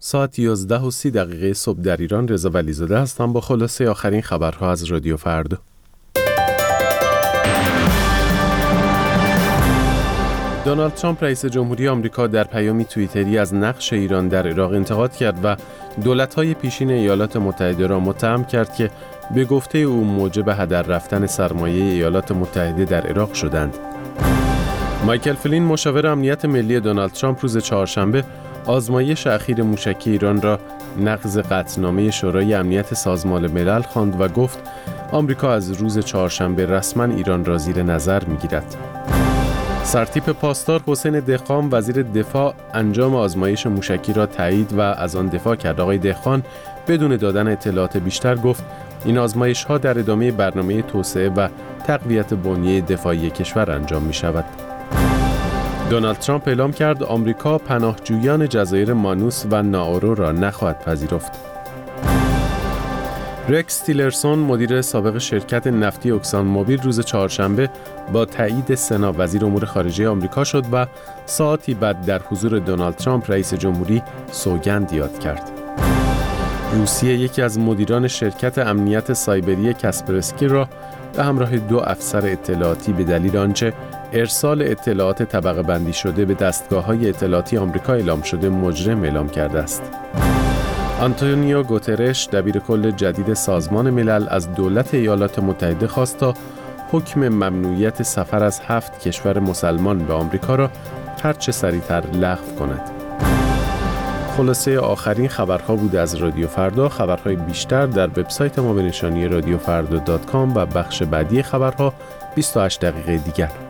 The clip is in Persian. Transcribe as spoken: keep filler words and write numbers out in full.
ساعت یازده و سی دقیقه صبح در ایران. رضا ولیزاده هستم با خلاصه آخرین خبرها از رادیو فردا. دونالد ترامپ رئیس جمهوری آمریکا در پیامی توییتری از نقش ایران در عراق انتقاد کرد و دولت‌های پیشین ایالات متحده را متهم کرد که به گفته او موجب هدر رفتن سرمایه ایالات متحده در عراق شدند. مایکل فلین مشاور امنیت ملی دونالد ترامپ روز چهارشنبه آزمایش اخیر موشکی ایران را نقض قطعنامه شورای امنیت سازمان ملل خواند و گفت آمریکا از روز چهارشنبه رسما ایران را زیر نظر می‌گیرد. سرتیپ پاسدار حسین دهقان وزیر دفاع انجام آزمایش موشکی را تایید و از آن دفاع کرد. آقای دهقان بدون دادن اطلاعات بیشتر گفت این آزمایش‌ها در ادامه برنامه توسعه و تقویت بنیه دفاعی کشور انجام می‌شود. دونالد ترامپ اعلام کرد آمریکا پناهجویان جزایر مانوس و نائورو را نخواهد پذیرفت. رکس تیلرسون مدیر سابق شرکت نفتی اکسان موبیل روز چهارشنبه با تایید سنا وزیر امور خارجه آمریکا شد و ساعتی بعد در حضور دونالد ترامپ رئیس جمهوری سوگند یاد کرد. روسیه یکی از مدیران شرکت امنیت سایبری کاسپرسکی را به همراه دو افسر اطلاعاتی به دلیل آنچه ارسال اطلاعات طبقه بندی شده به دستگاه‌های اطلاعاتی آمریکا اعلام شده مجرم اعلام کرده است. آنتونیو گوترش دبیر کل جدید سازمان ملل از دولت ایالات متحده خواست تا حکم ممنوعیت سفر از هفت کشور مسلمان به آمریکا را هرچه سریعتر لغو کند. خلاصه آخرین خبرها بود از رادیو فردا. خبرهای بیشتر در وبسایت ما به نشانی رادیو فردا دات کام و بخش بعدی خبرها بیست و هشت دقیقه دیگر.